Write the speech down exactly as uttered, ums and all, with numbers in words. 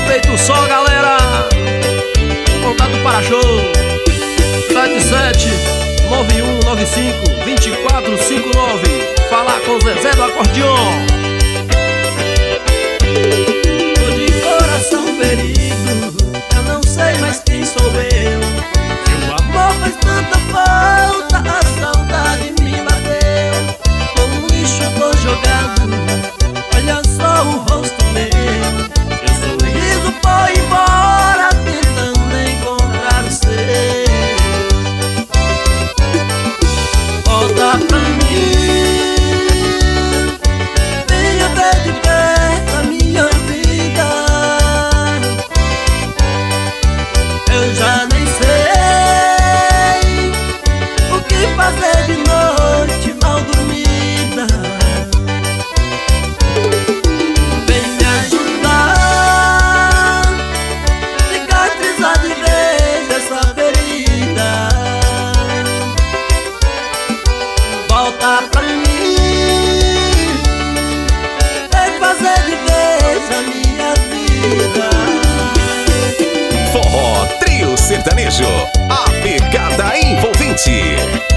peito só, galera. Contato para show sete sete nove um nove cinco dois quatro cinco nove. Falar com Zezé do acordeon. Tô de coração ferido, eu não sei mais quem sou eu. Seu amor faz tanta falta, a saudade me bateu. Como lixo tô jogado, olha só o rosto meu. Meu sorriso foi embora, tentando encontrar o seu. Volta pra mim, venha ver de perto a minha vida. Eu já nem sei o que fazer de noite mal dormida. Vem me ajudar, cicatrizar de vez essa ferida. Volta pra mim, vem fazer de vez a minha vida. Forró Trio Sertanejo, a pegada envolvente.